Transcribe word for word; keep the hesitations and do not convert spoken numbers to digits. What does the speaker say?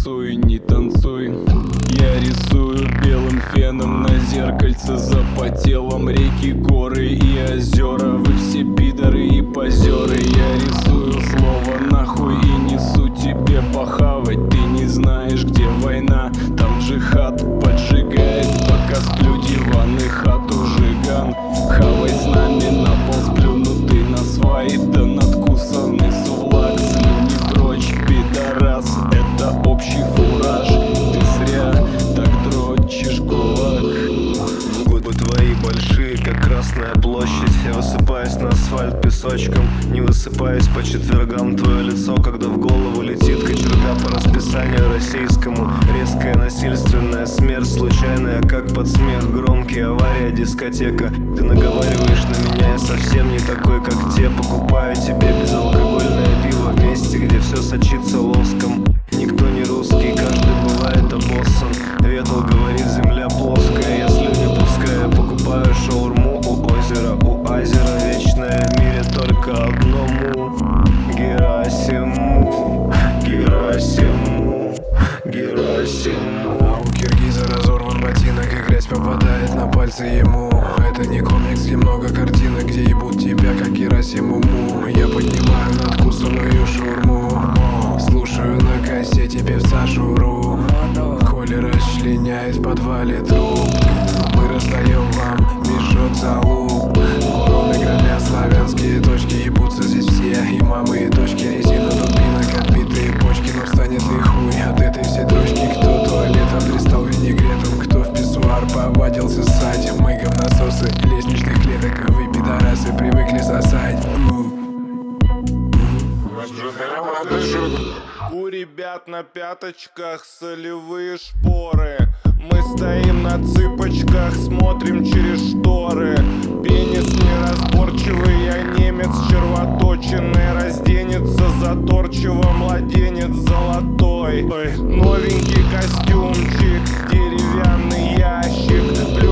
танцуй, не танцуй. Я рисую белым феном на зеркальце запотелом реки, горы и озера. Вы все пидоры и позеры. Я рисую слово нахуй и несу тебе похавать. Ты не знаешь, где война, там джихад поджигает. Пока сплю, диван и хату жиган. Хавай с нами, на пол сплюнутый на свай, да надкусанный сувлак. Слюни прочь, пидорас, это общий фураж. Ты зря так дрочишь кулак. Губы твои большие, как Красная площадь. Я высыпаюсь на асфальт песочком, не высыпаюсь по четвергам. Твое лицо, когда в голову летит кочерга по расписанию российскому. Резкая насильственная смерть, случайная, как под смех. Громкий авария, дискотека. Ты наговариваешь на меня, я совсем не такой, как те. Покупаю тебе безалкогольное пиво в месте, где все сочится лоском. Никто не русский, каждый бывает обоссан. Ветл говорит, земля плоская, я слюни пускаю. Покупаю шаурму у озера, у озера вечное в мире только одному. Герасиму, Герасиму, Герасиму. А у киргиза разорван ботинок и грязь попадает на пальцы ему. Это не комикс, где много картинок, где ебут тебя, как Герасиму. Я поднимаю надкусанную шаурму, слушаю на кассете певца Шуру. Коли расчленяет в подвале труп, мы раздаем вам мешок залуп. Короны громя славянские точки, ебутся здесь все, и мамы, и дочки. Резина дубинок, отбитые почки, но встанет и хуй от этой всей дрочки. Кто туалетом дристал винегретом, кто в писсуар повадился ссать. Мы говнососы лестничных клеток, вы пидорасы привыкли сосать. У ребят на пяточках солевые шпоры. Мы стоим на цыпочках, смотрим через шторы. Пенис неразборчивый, я немец червоточинный. Разденется заторчиво младенец золотой. Ой, новенький костюмчик, деревянный ящик.